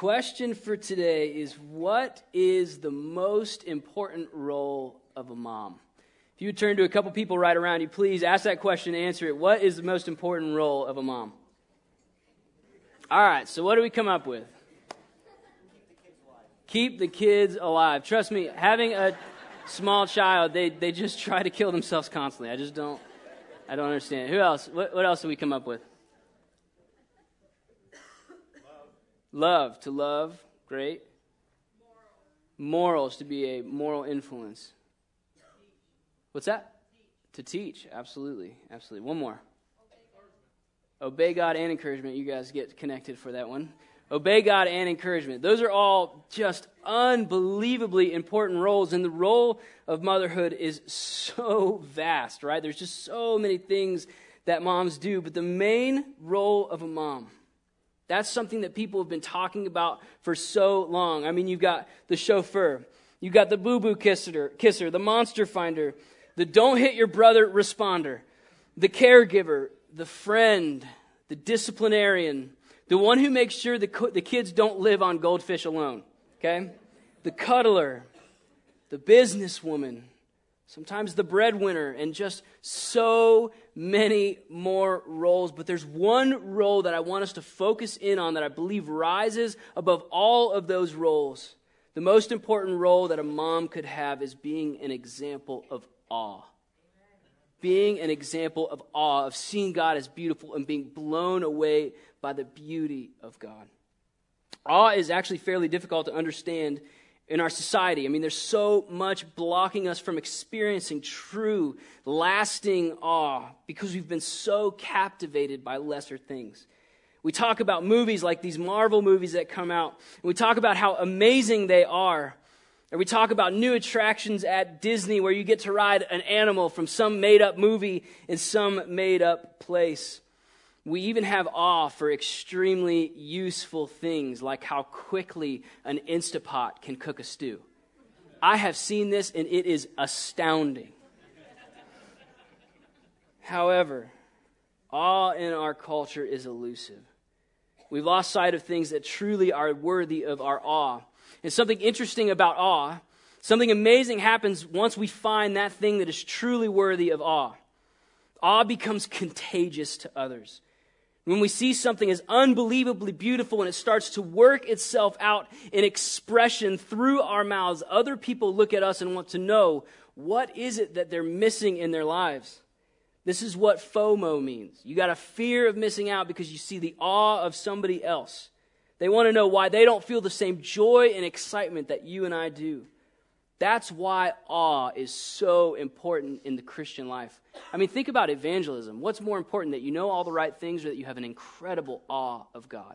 question for today is, what is the most important role of a mom? If you would turn to a couple people right around you, please ask that question and answer it. What is the most important role of a mom? All right, so what do we come up with? Keep the kids alive. Trust me, having a small child, they just try to kill themselves constantly. I don't understand. Who else? What else do we come up with? Love. To love. Great. Morals, to be a moral influence. What's that? To teach. Absolutely. Absolutely. One more. Obey God and encouragement. You guys get connected for that one. Obey God and encouragement. Those are all just unbelievably important roles, and the role of motherhood is so vast, right? There's just so many things that moms do, but the main role of a mom, that's something that people have been talking about for so long. I mean, you've got the chauffeur, you've got the boo-boo kisser, the monster finder, the don't hit your brother responder, the caregiver, the friend, the disciplinarian, the one who makes sure the kids don't live on goldfish alone, okay? The cuddler, the businesswoman, sometimes the breadwinner, and just so many more roles. But there's one role that I want us to focus in on that I believe rises above all of those roles. The most important role that a mom could have is being an example of awe. Being an example of awe, of seeing God as beautiful and being blown away by the beauty of God. Awe is actually fairly difficult to understand in our society. I mean, there's so much blocking us from experiencing true, lasting awe because we've been so captivated by lesser things. We talk about movies like these Marvel movies that come out, and we talk about how amazing they are. Or we talk about new attractions at Disney where you get to ride an animal from some made-up movie in some made-up place. We even have awe for extremely useful things like how quickly an Instapot can cook a stew. I have seen this and it is astounding. However, awe in our culture is elusive. We've lost sight of things that truly are worthy of our awe. And something interesting about awe, something amazing happens once we find that thing that is truly worthy of awe. Awe becomes contagious to others. When we see something as unbelievably beautiful and it starts to work itself out in expression through our mouths, other people look at us and want to know, what is it that they're missing in their lives? This is what FOMO means. You got a fear of missing out because you see the awe of somebody else. They want to know why they don't feel the same joy and excitement that you and I do. That's why awe is so important in the Christian life. I mean, think about evangelism. What's more important, that you know all the right things or that you have an incredible awe of God?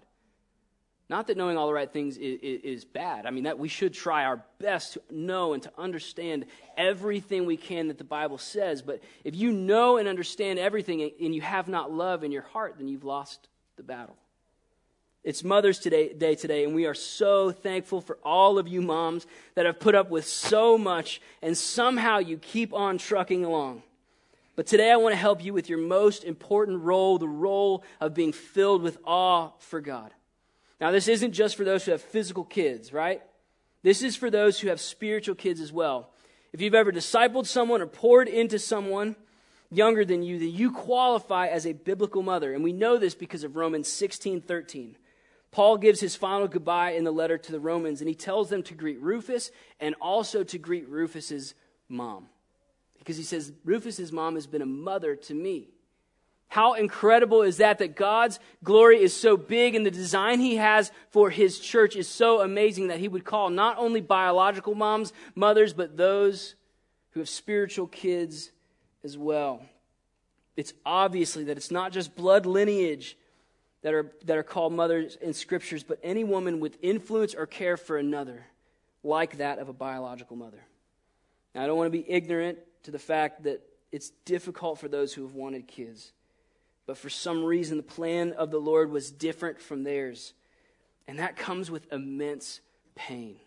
Not that knowing all the right things is bad. I mean, that we should try our best to know and to understand everything we can that the Bible says. But if you know and understand everything and you have not love in your heart, then you've lost the battle. It's Mother's Day today, and we are so thankful for all of you moms that have put up with so much, and somehow you keep on trucking along. But today I want to help you with your most important role, the role of being filled with awe for God. Now, this isn't just for those who have physical kids, right? This is for those who have spiritual kids as well. If you've ever discipled someone or poured into someone younger than you, then you qualify as a biblical mother. And we know this because of Romans 16:13. Paul gives his final goodbye in the letter to the Romans, and he tells them to greet Rufus and also to greet Rufus's mom. Because he says, Rufus's mom has been a mother to me. How incredible is that God's glory is so big and the design he has for his church is so amazing that he would call not only biological moms mothers, but those who have spiritual kids as well. It's obviously that it's not just blood lineage that are called mothers in scriptures, but any woman with influence or care for another, like that of a biological mother. Now, I don't want to be ignorant to the fact that it's difficult for those who have wanted kids. But for some reason, the plan of the Lord was different from theirs. And that comes with immense pain.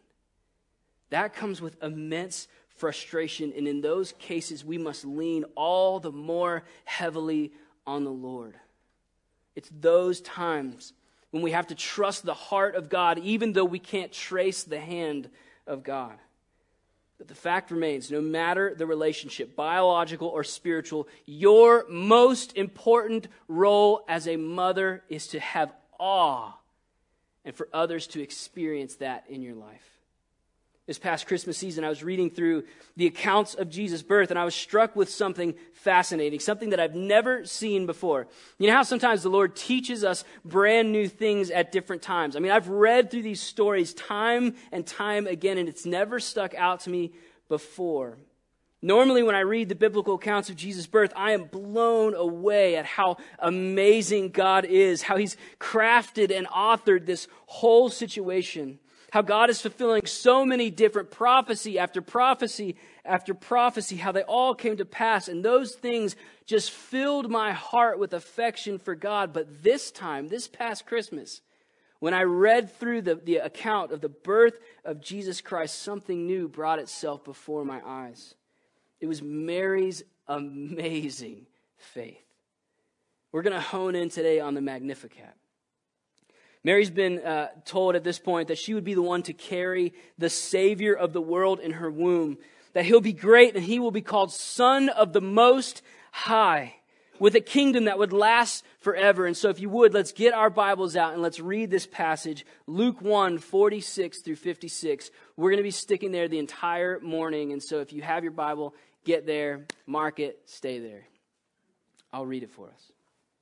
That comes with immense frustration. And in those cases, we must lean all the more heavily on the Lord. It's those times when we have to trust the heart of God, even though we can't trace the hand of God. But the fact remains, no matter the relationship, biological or spiritual, your most important role as a mother is to have awe and for others to experience that in your life. This past Christmas season, I was reading through the accounts of Jesus' birth, and I was struck with something fascinating, something that I've never seen before. You know how sometimes the Lord teaches us brand new things at different times? I mean, I've read through these stories time and time again, and it's never stuck out to me before. Normally, when I read the biblical accounts of Jesus' birth, I am blown away at how amazing God is, how He's crafted and authored this whole situation. How God is fulfilling so many different prophecy after prophecy after prophecy, how they all came to pass. And those things just filled my heart with affection for God. But this time, this past Christmas, when I read through the account of the birth of Jesus Christ, something new brought itself before my eyes. It was Mary's amazing faith. We're going to hone in today on the Magnificat. Mary's been told at this point that she would be the one to carry the Savior of the world in her womb, that He'll be great and He will be called Son of the Most High, with a kingdom that would last forever. And so if you would, let's get our Bibles out and let's read this passage, Luke 1, 46 through 56. We're going to be sticking there the entire morning. And so if you have your Bible, get there, mark it, stay there. I'll read it for us.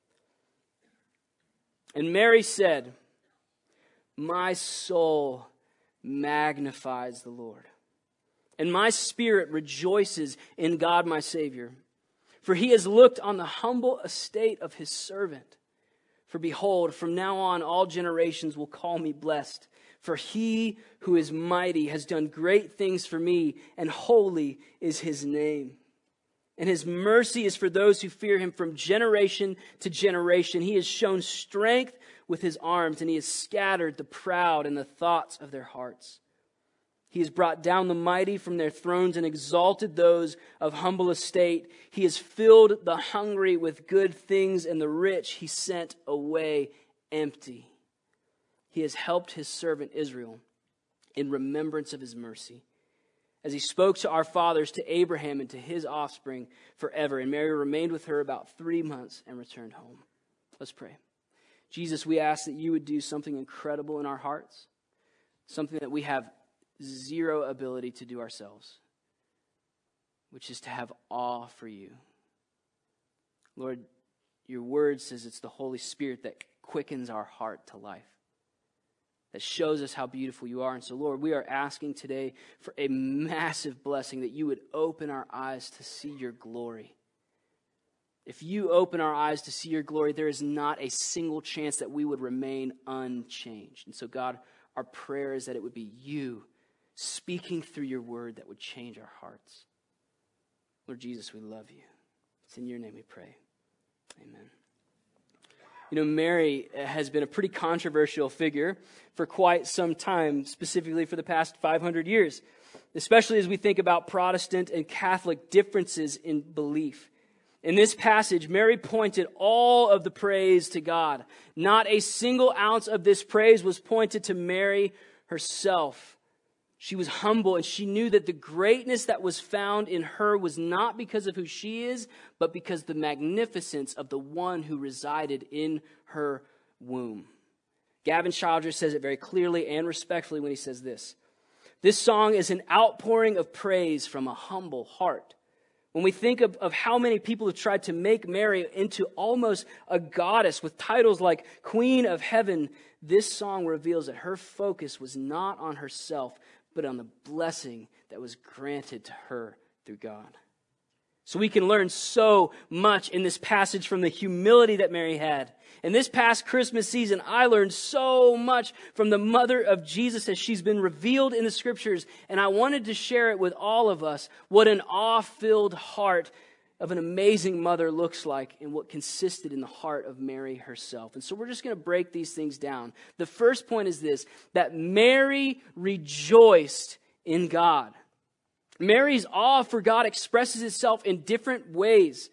And Mary said, "My soul magnifies the Lord, and my spirit rejoices in God my Savior. For He has looked on the humble estate of His servant. For behold, from now on all generations will call me blessed. For He who is mighty has done great things for me, and holy is His name. And His mercy is for those who fear Him from generation to generation. He has shown strength with His arms, and He has scattered the proud in the thoughts of their hearts. He has brought down the mighty from their thrones and exalted those of humble estate. He has filled the hungry with good things, and the rich He sent away empty. He has helped His servant Israel in remembrance of His mercy, as He spoke to our fathers, to Abraham, and to his offspring forever." And Mary remained with her about 3 months and returned home. Let's pray. Jesus, we ask that You would do something incredible in our hearts, something that we have zero ability to do ourselves, which is to have awe for You. Lord, Your word says it's the Holy Spirit that quickens our heart to life, that shows us how beautiful You are. And so, Lord, we are asking today for a massive blessing, that You would open our eyes to see Your glory. If You open our eyes to see Your glory, there is not a single chance that we would remain unchanged. And so, God, our prayer is that it would be You speaking through Your word that would change our hearts. Lord Jesus, we love You. It's in Your name we pray. Amen. You know, Mary has been a pretty controversial figure for quite some time, specifically for the past 500 years, especially as we think about Protestant and Catholic differences in belief. In this passage, Mary pointed all of the praise to God. Not a single ounce of this praise was pointed to Mary herself. She was humble, and she knew that the greatness that was found in her was not because of who she is, but because the magnificence of the one who resided in her womb. Gavin Childress says it very clearly and respectfully when he says this: "This song is an outpouring of praise from a humble heart." When we think of how many people have tried to make Mary into almost a goddess with titles like Queen of Heaven, this song reveals that her focus was not on herself, but on the blessing that was granted to her through God. So we can learn so much in this passage from the humility that Mary had. In this past Christmas season, I learned so much from the mother of Jesus as she's been revealed in the scriptures, and I wanted to share it with all of us, what an awe-filled heart of an amazing mother looks like and what consisted in the heart of Mary herself. And so we're just going to break these things down. The first point is this, that Mary rejoiced in God. Mary's awe for God expresses itself in different ways.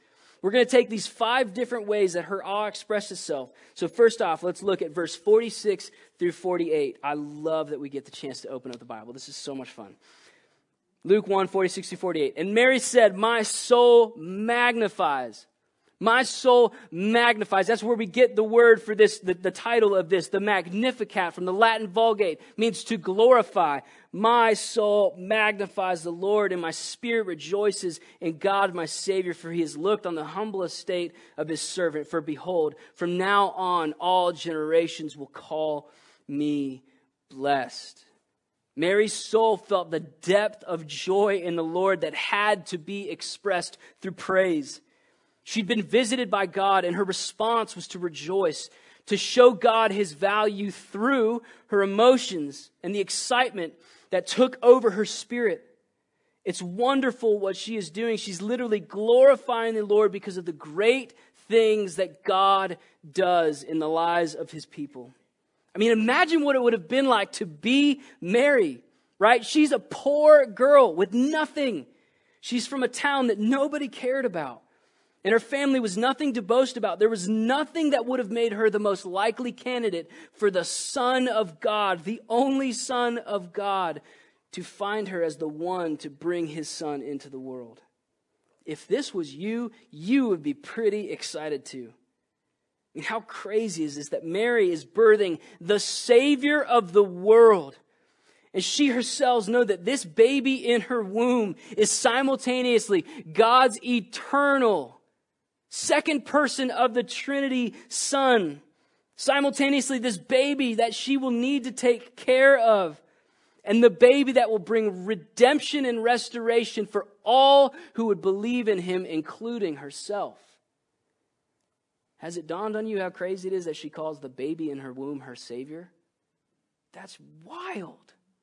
We're going to take these 5 different ways that her awe expressed itself. So first off, let's look at verse 46 through 48. I love that we get the chance to open up the Bible. This is so much fun. Luke 1, 46 through 48. And Mary said, my soul magnifies. My soul magnifies. That's where we get the word for this, the title of this, the Magnificat from the Latin Vulgate, means to glorify. My soul magnifies the Lord, and my spirit rejoices in God my Savior, for he has looked on the humble estate of his servant. For behold, from now on all generations will call me blessed. Mary's soul felt the depth of joy in the Lord that had to be expressed through praise. She'd been visited by God, and her response was to rejoice, to show God his value through her emotions and the excitement that took over her spirit. It's wonderful what she is doing. She's literally glorifying the Lord because of the great things that God does in the lives of his people. I mean, imagine what it would have been like to be Mary, right? She's a poor girl with nothing. She's from a town that nobody cared about. And her family was nothing to boast about. There was nothing that would have made her the most likely candidate for the Son of God, the only Son of God, to find her as the one to bring his Son into the world. If this was you, you would be pretty excited too. I mean, how crazy is this that Mary is birthing the Savior of the world? And she herself knows that this baby in her womb is simultaneously God's eternal second person of the Trinity Son. Simultaneously, this baby that she will need to take care of. And the baby that will bring redemption and restoration for all who would believe in him, including herself. Has it dawned on you how crazy it is that she calls the baby in her womb her Savior? That's wild.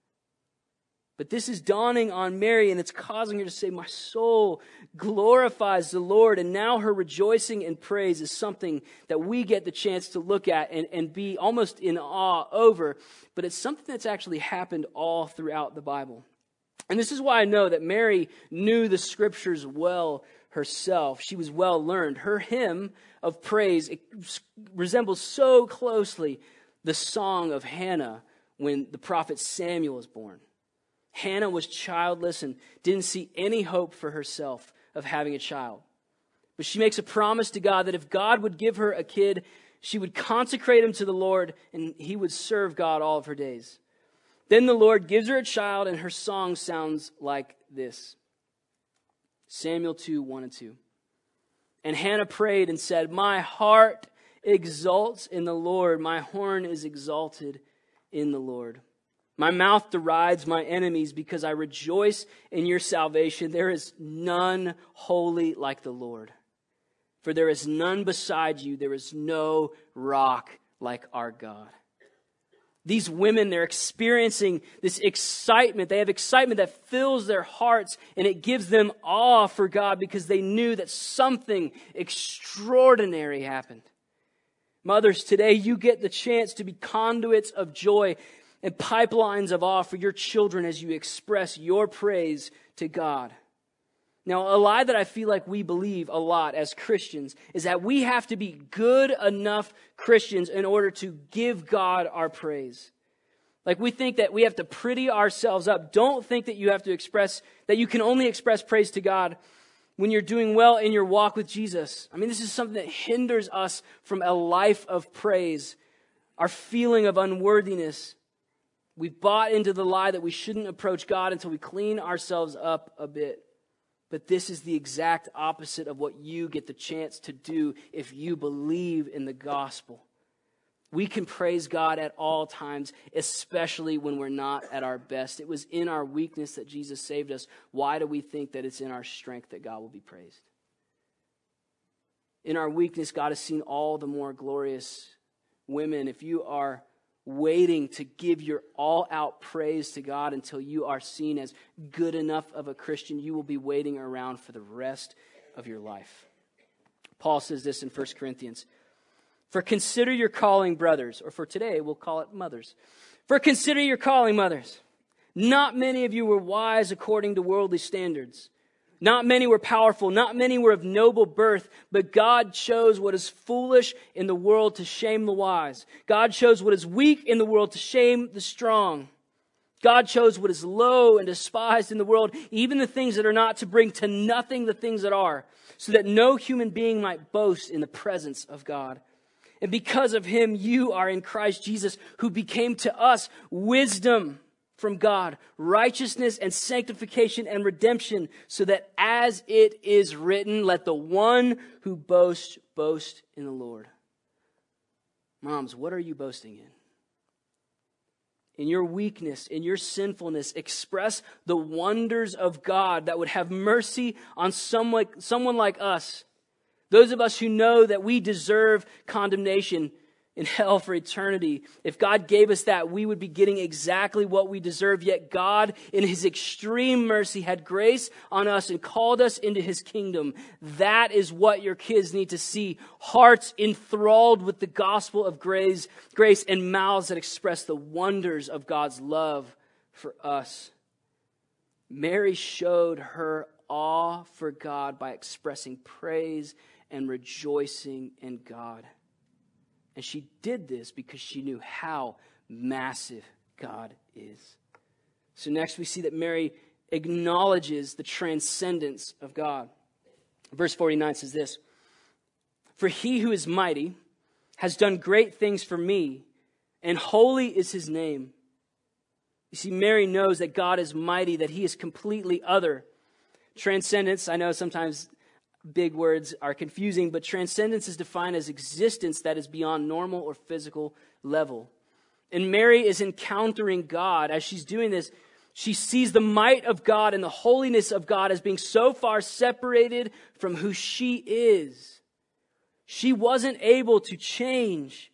But this is dawning on Mary, and it's causing her to say, my soul glorifies the Lord. And now her rejoicing and praise is something that we get the chance to look at and be almost in awe over. But it's something that's actually happened all throughout the Bible. And this is why I know that Mary knew the scriptures well herself. She was well learned. Her hymn of praise resembles so closely the song of Hannah when the prophet Samuel was born. Hannah was childless and didn't see any hope for herself of having a child. But she makes a promise to God that if God would give her a kid, she would consecrate him to the Lord and he would serve God all of her days. Then the Lord gives her a child, and her song sounds like this. Samuel 2, 1 and 2. And Hannah prayed and said, my heart exults in the Lord. My horn is exalted in the Lord. My mouth derides my enemies because I rejoice in your salvation. There is none holy like the Lord. For there is none beside you. There is no rock like our God. These women, they're experiencing this excitement. They have excitement that fills their hearts, and it gives them awe for God because they knew that something extraordinary happened. Mothers, today you get the chance to be conduits of joy and pipelines of awe for your children as you express your praise to God. Now, a lie that I feel like we believe a lot as Christians is that we have to be good enough Christians in order to give God our praise. Like we think that we have to pretty ourselves up. Don't think that you have to that you can only express praise to God when you're doing well in your walk with Jesus. I mean, this is something that hinders us from a life of praise, our feeling of unworthiness. We've bought into the lie that we shouldn't approach God until we clean ourselves up a bit. But this is the exact opposite of what you get the chance to do if you believe in the gospel. We can praise God at all times, especially when we're not at our best. It was in our weakness that Jesus saved us. Why do we think that it's in our strength that God will be praised? In our weakness, God has seen all the more glorious women. If you are waiting to give your all-out praise to God until you are seen as good enough of a Christian, you will be waiting around for the rest of your life. Paul says this in 1 Corinthians. For consider your calling, brothers, or for today, we'll call it mothers. For consider your calling, mothers. Not many of you were wise according to worldly standards. Not many were powerful, not many were of noble birth, but God chose what is foolish in the world to shame the wise. God chose what is weak in the world to shame the strong. God chose what is low and despised in the world, even the things that are not, to bring to nothing the things that are, so that no human being might boast in the presence of God. And because of him, you are in Christ Jesus, who became to us wisdom from God, righteousness and sanctification and redemption, so that as it is written, let the one who boasts boast in the Lord. Moms, what are you boasting in? In your weakness, in your sinfulness, express the wonders of God that would have mercy on someone like us. Those of us who know that we deserve condemnation in hell for eternity. If God gave us that, we would be getting exactly what we deserve. Yet God, in his extreme mercy, had grace on us and called us into his kingdom. That is what your kids need to see. Hearts enthralled with the gospel of grace, and mouths that express the wonders of God's love for us. Mary showed her awe for God by expressing praise and rejoicing in God. And she did this because she knew how massive God is. So next we see that Mary acknowledges the transcendence of God. Verse 49 says this, "For he who is mighty has done great things for me, and holy is his name." You see, Mary knows that God is mighty, that he is completely other. Transcendence, I know sometimes big words are confusing, but transcendence is defined as existence that is beyond normal or physical level. And Mary is encountering God. As she's doing this, she sees the might of God and the holiness of God as being so far separated from who she is. She wasn't able to change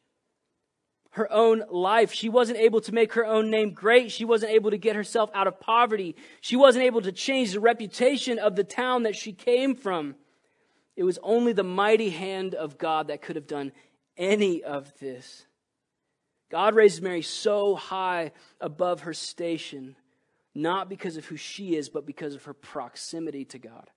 her own life. She wasn't able to make her own name great. She wasn't able to get herself out of poverty. She wasn't able to change the reputation of the town that she came from. It was only the mighty hand of God that could have done any of this. God raised Mary so high above her station, not because of who she is, but because of her proximity to God.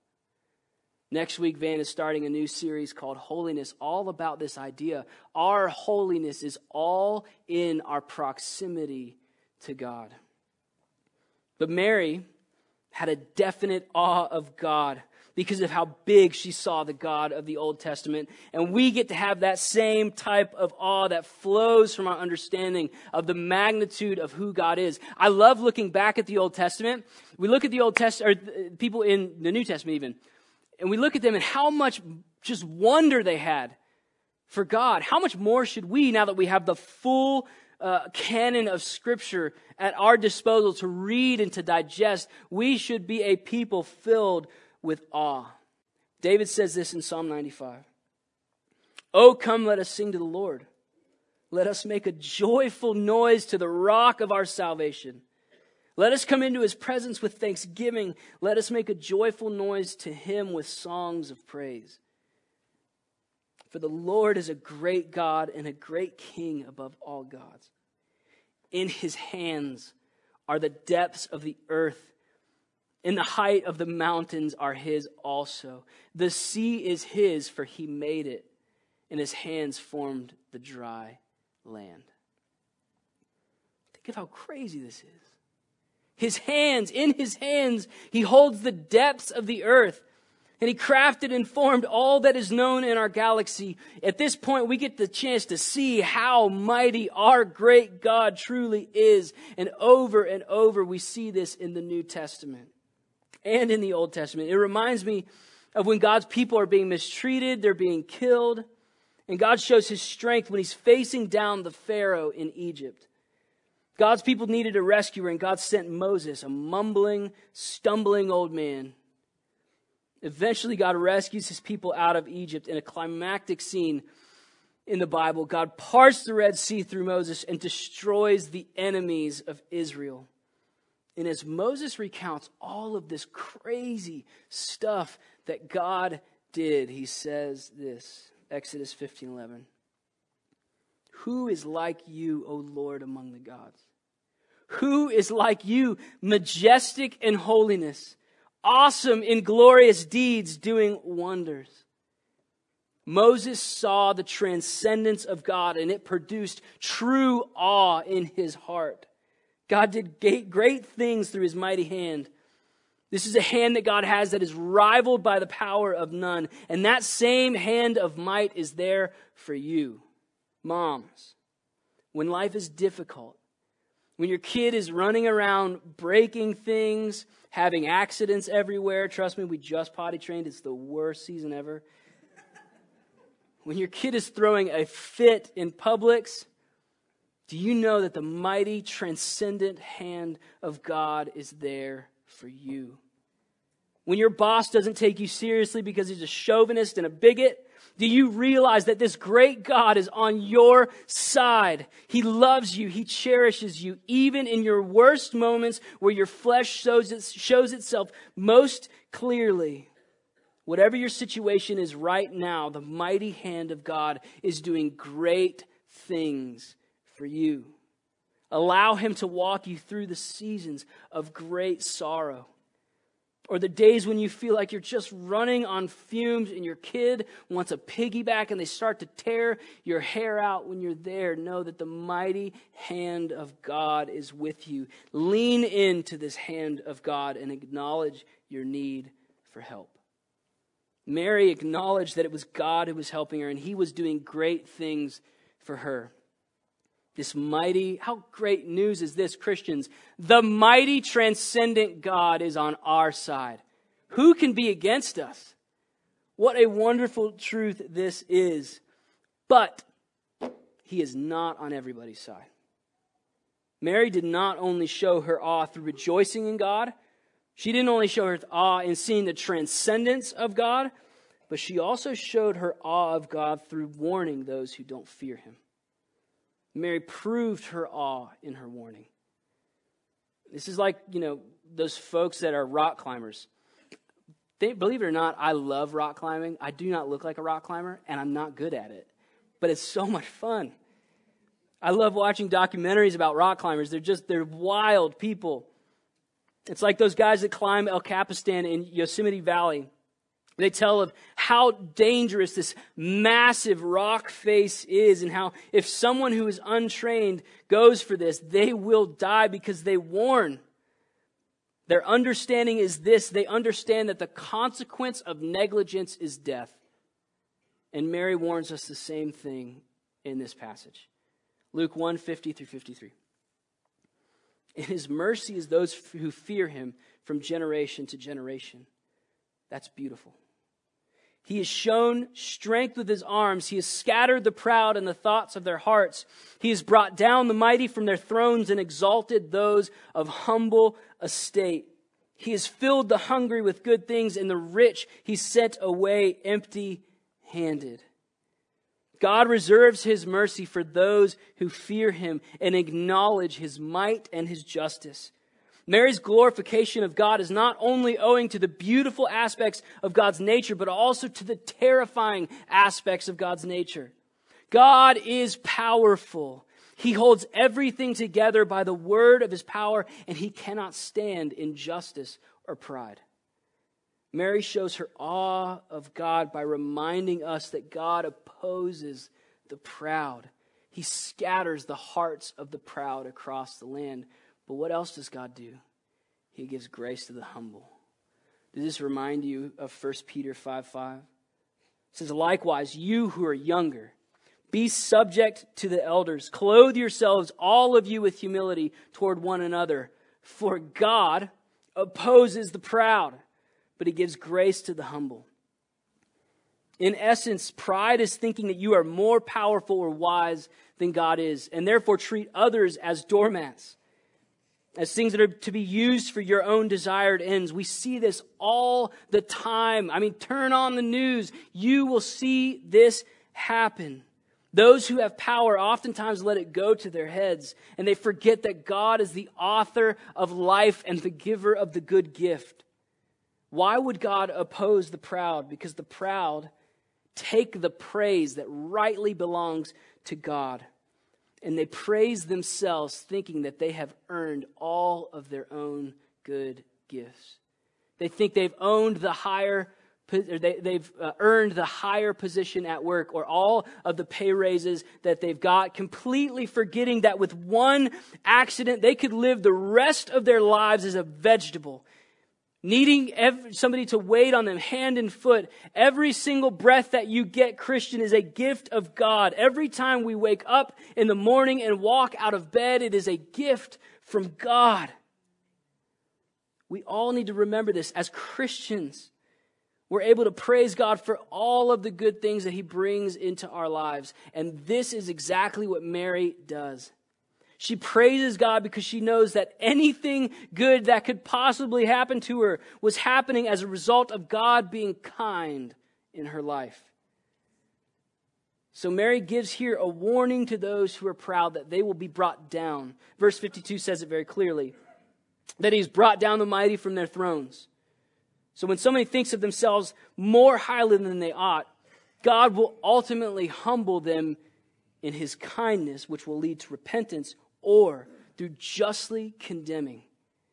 Next week, Van is starting a new series called Holiness, all about this idea. Our holiness is all in our proximity to God. But Mary had a definite awe of God because of how big she saw the God of the Old Testament. And we get to have that same type of awe that flows from our understanding of the magnitude of who God is. I love looking back at the Old Testament. We look at the Old Testament, or people in the New Testament even, and we look at them and how much just wonder they had for God. How much more should we, now that we have the full canon of Scripture at our disposal to read and to digest, we should be a people filled with awe. David says this in Psalm 95. "Oh, come, let us sing to the Lord. Let us make a joyful noise to the rock of our salvation. Let us come into his presence with thanksgiving. Let us make a joyful noise to him with songs of praise. For the Lord is a great God and a great King above all gods. In his hands are the depths of the earth. In the height of the mountains are his also. The sea is his, for he made it, and his hands formed the dry land." Think of how crazy this is. In his hands, he holds the depths of the earth, and he crafted and formed all that is known in our galaxy. At this point, we get the chance to see how mighty our great God truly is. And over, we see this in the New Testament and in the Old Testament. It reminds me of when God's people are being mistreated, they're being killed, and God shows his strength when he's facing down the Pharaoh in Egypt. God's people needed a rescuer, and God sent Moses, a mumbling, stumbling old man. Eventually, God rescues his people out of Egypt. In a climactic scene in the Bible, God parts the Red Sea through Moses and destroys the enemies of Israel. And as Moses recounts all of this crazy stuff that God did, he says this, Exodus 15:11. "Who is like you, O Lord, among the gods? Who is like you, majestic in holiness, awesome in glorious deeds, doing wonders. Moses saw the transcendence of God, and it produced true awe in his heart. God did great things through his mighty hand. This is a hand that God has that is rivaled by the power of none. And that same hand of might is there for you. Moms, when life is difficult, when your kid is running around breaking things, having accidents everywhere, trust me, we just potty trained. It's the worst season ever. When your kid is throwing a fit in Publix, do you know that the mighty, transcendent hand of God is there for you? When your boss doesn't take you seriously because he's a chauvinist and a bigot, do you realize that this great God is on your side? He loves you. He cherishes you, even in your worst moments where your flesh shows itself most clearly. Whatever your situation is right now, the mighty hand of God is doing great things for you. Allow him to walk you through the seasons of great sorrow, or the days when you feel like you're just running on fumes and your kid wants a piggyback and they start to tear your hair out when you're there. Know that the mighty hand of God is with you. Lean into this hand of God and acknowledge your need for help. Mary acknowledged that it was God who was helping her, and he was doing great things for her. This mighty, how great news is this, Christians? The mighty, transcendent God is on our side. Who can be against us? What a wonderful truth this is. But he is not on everybody's side. Mary did not only show her awe through rejoicing in God, she didn't only show her awe in seeing the transcendence of God, but she also showed her awe of God through warning those who don't fear him. Mary proved her awe in her warning. This is like, those folks that are rock climbers. Believe it or not, I love rock climbing. I do not look like a rock climber, and I'm not good at it. But it's so much fun. I love watching documentaries about rock climbers. They're wild people. It's like those guys that climb El Capistan in Yosemite Valley. They tell of how dangerous this massive rock face is, and how if someone who is untrained goes for this, they will die because they warn. Their understanding is this: they understand that the consequence of negligence is death. And Mary warns us the same thing in this passage. Luke 1:50 through 53. In his mercy is those who fear him from generation to generation. That's beautiful. He has shown strength with his arms. He has scattered the proud in the thoughts of their hearts. He has brought down the mighty from their thrones and exalted those of humble estate. He has filled the hungry with good things, and the rich he sent away empty-handed. God reserves his mercy for those who fear him and acknowledge his might and his justice. Mary's glorification of God is not only owing to the beautiful aspects of God's nature, but also to the terrifying aspects of God's nature. God is powerful. He holds everything together by the word of his power, and he cannot stand injustice or pride. Mary shows her awe of God by reminding us that God opposes the proud. He scatters the hearts of the proud across the land. But what else does God do? He gives grace to the humble. Does this remind you of 1 Peter 5:5? It says, likewise, you who are younger, be subject to the elders. Clothe yourselves, all of you, with humility toward one another. For God opposes the proud, but he gives grace to the humble. In essence, pride is thinking that you are more powerful or wise than God is, and therefore treat others as doormats, as things that are to be used for your own desired ends. We see this all the time. Turn on the news. You will see this happen. Those who have power oftentimes let it go to their heads, and they forget that God is the author of life and the giver of the good gift. Why would God oppose the proud? Because the proud take the praise that rightly belongs to God, and they praise themselves, thinking that they have earned all of their own good gifts. They think they've owned the higher, they've earned the higher position at work or all of the pay raises that they've got, completely forgetting that with one accident, they could live the rest of their lives as a vegetable, needing somebody to wait on them hand and foot. Every single breath that you get, Christian, is a gift of God. Every time we wake up in the morning and walk out of bed, it is a gift from God. We all need to remember this. As Christians, we're able to praise God for all of the good things that He brings into our lives. And this is exactly what Mary does. She praises God because she knows that anything good that could possibly happen to her was happening as a result of God being kind in her life. So Mary gives here a warning to those who are proud that they will be brought down. Verse 52 says it very clearly, that He's brought down the mighty from their thrones. So when somebody thinks of themselves more highly than they ought, God will ultimately humble them in His kindness, which will lead to repentance, or through justly condemning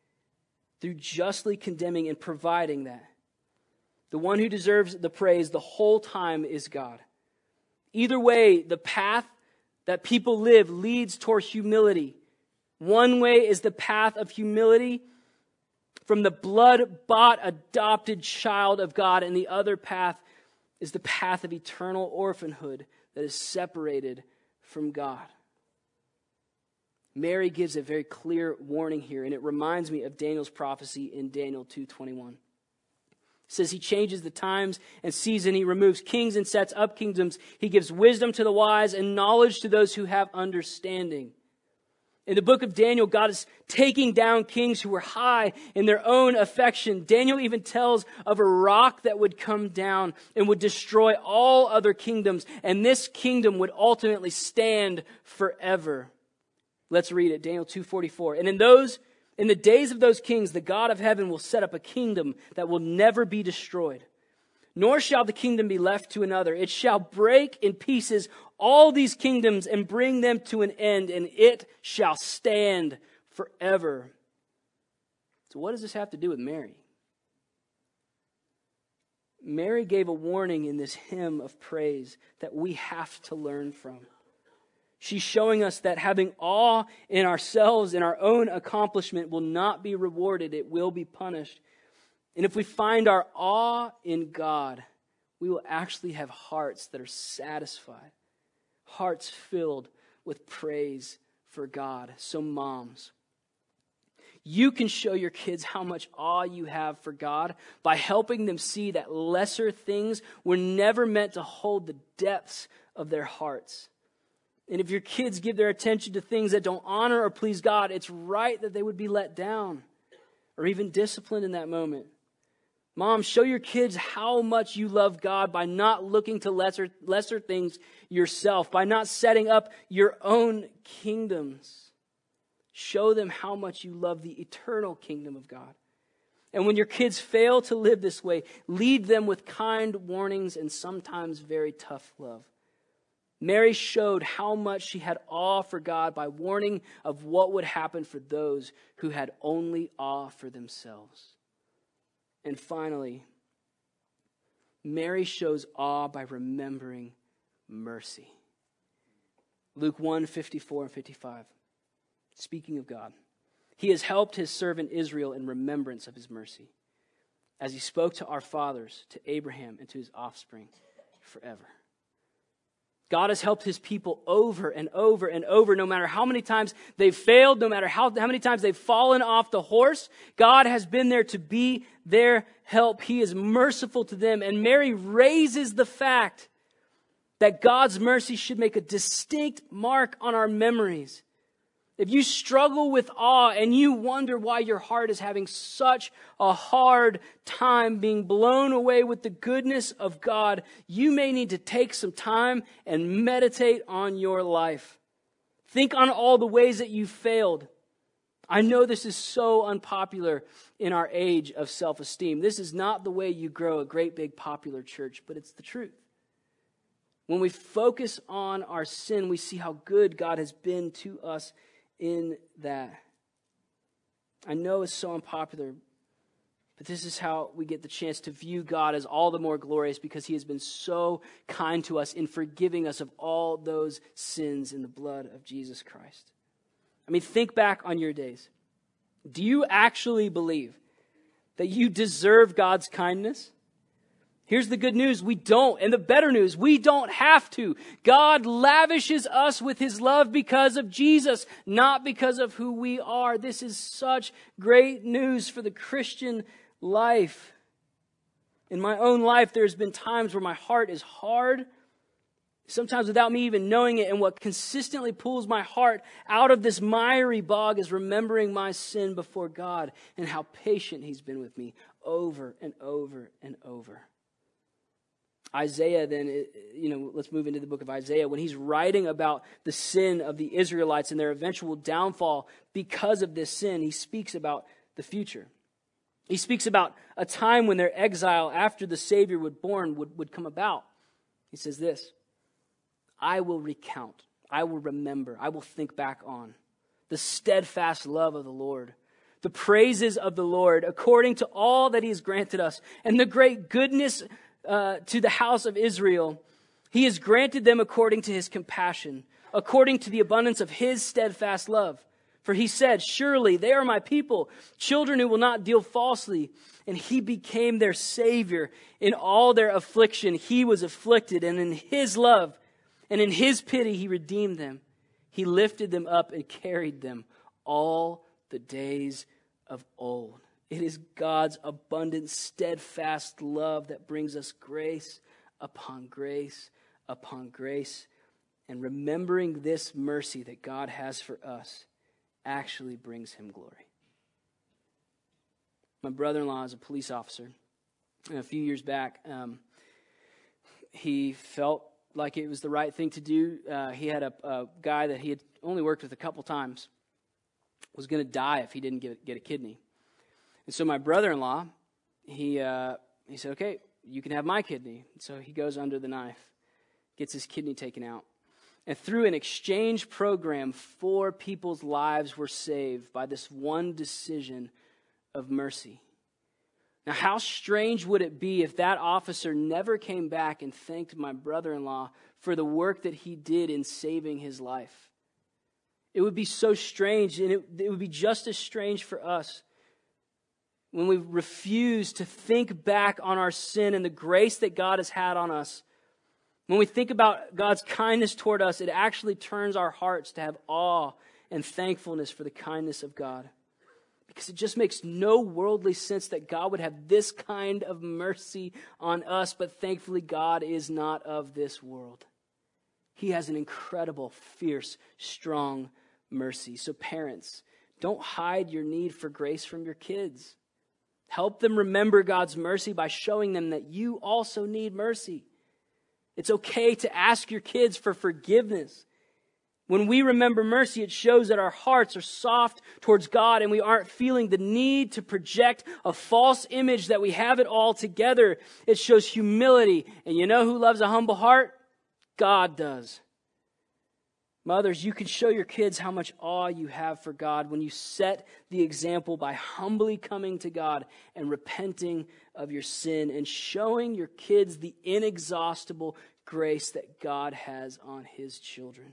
and providing that. The one who deserves the praise the whole time is God. Either way, the path that people live leads toward humility. One way is the path of humility from the blood-bought adopted child of God, and the other path is the path of eternal orphanhood that is separated from God. Mary gives a very clear warning here, and it reminds me of Daniel's prophecy in Daniel 2:21. It says He changes the times and season. He removes kings and sets up kingdoms. He gives wisdom to the wise and knowledge to those who have understanding. In the book of Daniel, God is taking down kings who were high in their own affection. Daniel even tells of a rock that would come down and would destroy all other kingdoms, and this kingdom would ultimately stand forever. Let's read it, Daniel 2:44. And in the days of those kings, the God of heaven will set up a kingdom that will never be destroyed. Nor shall the kingdom be left to another. It shall break in pieces all these kingdoms and bring them to an end, and it shall stand forever. So what does this have to do with Mary? Mary gave a warning in this hymn of praise that we have to learn from. She's showing us that having awe in ourselves, in our own accomplishment, will not be rewarded. It will be punished. And if we find our awe in God, we will actually have hearts that are satisfied, hearts filled with praise for God. So moms, you can show your kids how much awe you have for God by helping them see that lesser things were never meant to hold the depths of their hearts. And if your kids give their attention to things that don't honor or please God, it's right that they would be let down or even disciplined in that moment. Mom, show your kids how much you love God by not looking to lesser things yourself, by not setting up your own kingdoms. Show them how much you love the eternal kingdom of God. And when your kids fail to live this way, lead them with kind warnings and sometimes very tough love. Mary showed how much she had awe for God by warning of what would happen for those who had only awe for themselves. And finally, Mary shows awe by remembering mercy. Luke 1:54 and 55. Speaking of God, He has helped His servant Israel in remembrance of His mercy, as He spoke to our fathers, to Abraham, and to his offspring forever. God has helped His people over and over and over, no matter how many times they've failed, no matter how many times they've fallen off the horse. God has been there to be their help. He is merciful to them. And Mary raises the fact that God's mercy should make a distinct mark on our memories. If you struggle with awe and you wonder why your heart is having such a hard time being blown away with the goodness of God, you may need to take some time and meditate on your life. Think on all the ways that you failed. I know this is so unpopular in our age of self-esteem. This is not the way you grow a great big popular church, but it's the truth. When we focus on our sin, we see how good God has been to us in that. I know it's so unpopular, But this is how we get the chance to view God as all the more glorious, because he has been so kind to us in forgiving us of all those sins in the blood of Jesus Christ. I mean, think back on your days. Do you actually believe that you deserve God's kindness? Here's the good news, we don't. And the better news, we don't have to. God lavishes us with his love because of Jesus, not because of who we are. This is such great news for the Christian life. In my own life, there's been times where my heart is hard, sometimes without me even knowing it. And what consistently pulls my heart out of this miry bog is remembering my sin before God and how patient he's been with me over and over and over. Isaiah then, let's move into the book of Isaiah. When he's writing about the sin of the Israelites and their eventual downfall because of this sin, he speaks about the future. He speaks about a time when their exile after the Savior would come about. He says this, I will recount, I will remember, I will think back on the steadfast love of the Lord, the praises of the Lord according to all that he has granted us, and the great goodness to the house of Israel. He has granted them according to his compassion, according to the abundance of his steadfast love. For he said, surely they are my people, children who will not deal falsely. And he became their Savior. In all their affliction, he was afflicted, and in his love and in his pity, he redeemed them. He lifted them up and carried them all the days of old. It is God's abundant, steadfast love that brings us grace upon grace upon grace. And remembering this mercy that God has for us actually brings him glory. My brother-in-law is a police officer. And a few years back, he felt like it was the right thing to do. He had a guy that he had only worked with a couple times, was going to die if he didn't get a kidney. And so my brother-in-law, he said, okay, you can have my kidney. So he goes under the knife, gets his kidney taken out. And through an exchange program, 4 people's lives were saved by this one decision of mercy. Now, how strange would it be if that officer never came back and thanked my brother-in-law for the work that he did in saving his life? It would be so strange, and it would be just as strange for us when we refuse to think back on our sin and the grace that God has had on us. When we think about God's kindness toward us, it actually turns our hearts to have awe and thankfulness for the kindness of God. Because it just makes no worldly sense that God would have this kind of mercy on us, but thankfully God is not of this world. He has an incredible, fierce, strong mercy. So parents, don't hide your need for grace from your kids. Help them remember God's mercy by showing them that you also need mercy. It's okay to ask your kids for forgiveness. When we remember mercy, it shows that our hearts are soft towards God and we aren't feeling the need to project a false image that we have it all together. It shows humility. And you know who loves a humble heart? God does. Mothers, you can show your kids how much awe you have for God when you set the example by humbly coming to God and repenting of your sin and showing your kids the inexhaustible grace that God has on his children.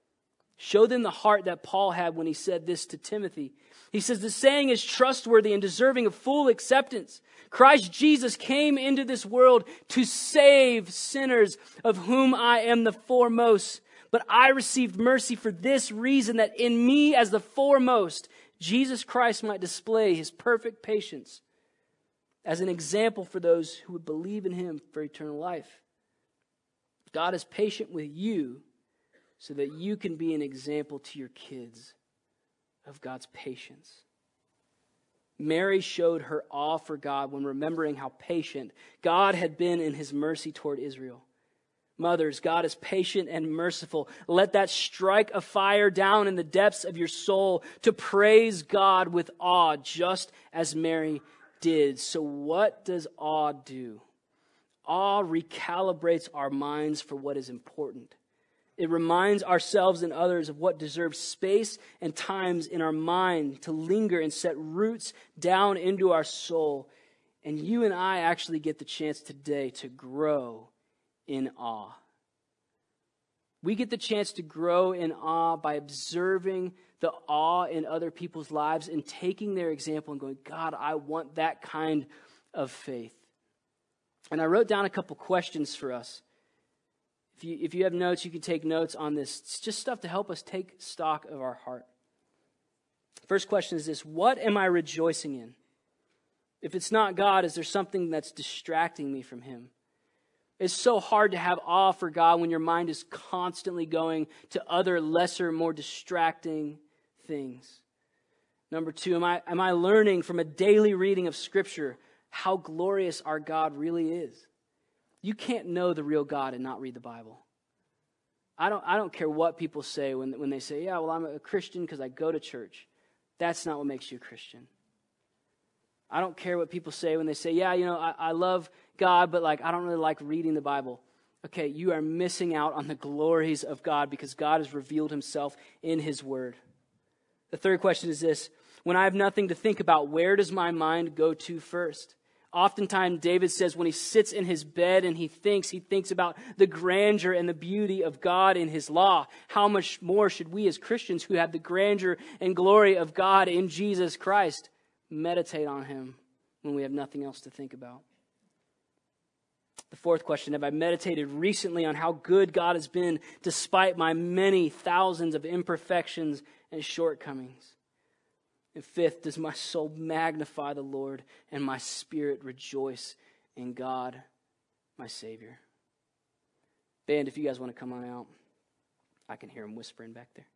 Show them the heart that Paul had when he said this to Timothy. He says, the saying is trustworthy and deserving of full acceptance. Christ Jesus came into this world to save sinners, of whom I am the foremost. But I received mercy for this reason, that in me as the foremost, Jesus Christ might display his perfect patience as an example for those who would believe in him for eternal life. God is patient with you so that you can be an example to your kids of God's patience. Mary showed her awe for God when remembering how patient God had been in his mercy toward Israel. Mothers, God is patient and merciful. Let that strike a fire down in the depths of your soul to praise God with awe, just as Mary did. So what does awe do? Awe recalibrates our minds for what is important. It reminds ourselves and others of what deserves space and times in our mind to linger and set roots down into our soul. And you and I actually get the chance today to grow in awe. We get the chance to grow in awe by observing the awe in other people's lives and taking their example and going, God, I want that kind of faith. And I wrote down a couple questions for us. If you have notes, you can take notes on this. It's just stuff to help us take stock of our heart. First question is this: what am I rejoicing in? If it's not God, is there something that's distracting me from Him? It's so hard to have awe for God when your mind is constantly going to other lesser, more distracting things. Number two, am I learning from a daily reading of Scripture how glorious our God really is? You can't know the real God and not read the Bible. I don't care what people say when they say, yeah, well, I'm a Christian because I go to church. That's not what makes you a Christian. I don't care what people say when they say, yeah, I love God, but I don't really like reading the Bible. Okay, you are missing out on the glories of God because God has revealed Himself in His Word. The third question is this: when I have nothing to think about, where does my mind go to first? Oftentimes, David says when he sits in his bed and he thinks about the grandeur and the beauty of God in His law. How much more should we as Christians who have the grandeur and glory of God in Jesus Christ meditate on Him when we have nothing else to think about? The fourth question: have I meditated recently on how good God has been despite my many thousands of imperfections and shortcomings? And fifth, does my soul magnify the Lord and my spirit rejoice in God, my Savior? Band, if you guys want to come on out. I can hear them whispering back there.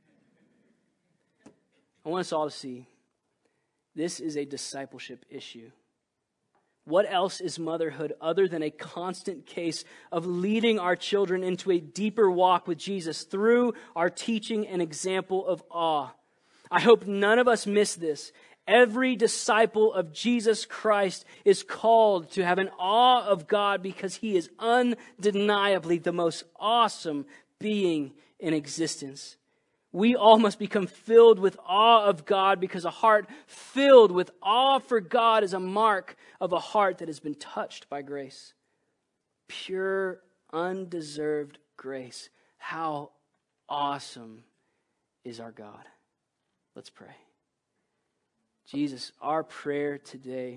I want us all to see this is a discipleship issue. What else is motherhood other than a constant case of leading our children into a deeper walk with Jesus through our teaching and example of awe? I hope none of us miss this. Every disciple of Jesus Christ is called to have an awe of God because He is undeniably the most awesome being in existence. We all must become filled with awe of God because a heart filled with awe for God is a mark of a heart that has been touched by grace. Pure, undeserved grace. How awesome is our God? Let's pray. Jesus, our prayer today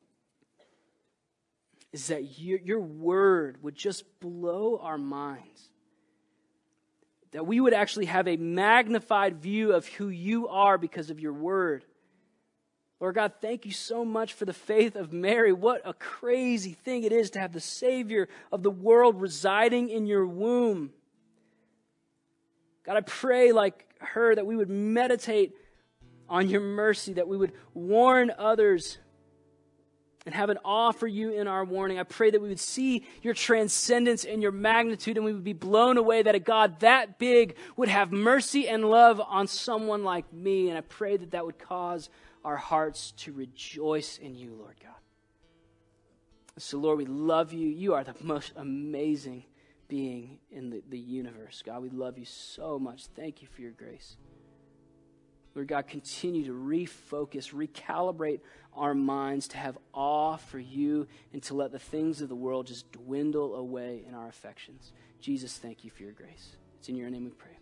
is that your word would just blow our minds. That we would actually have a magnified view of who you are because of your word. Lord God, thank you so much for the faith of Mary. What a crazy thing it is to have the Savior of the world residing in your womb. God, I pray like her that we would meditate on your mercy, that we would warn others and have an awe for you in our warning. I pray that we would see your transcendence and your magnitude, and we would be blown away that a God that big would have mercy and love on someone like me. And I pray that that would cause our hearts to rejoice in you, Lord God. So, Lord, we love you. You are the most amazing being in the universe. God, we love you so much. Thank you for your grace. Lord God, continue to refocus, recalibrate our minds to have awe for you and to let the things of the world just dwindle away in our affections. Jesus, thank you for your grace. It's in your name we pray.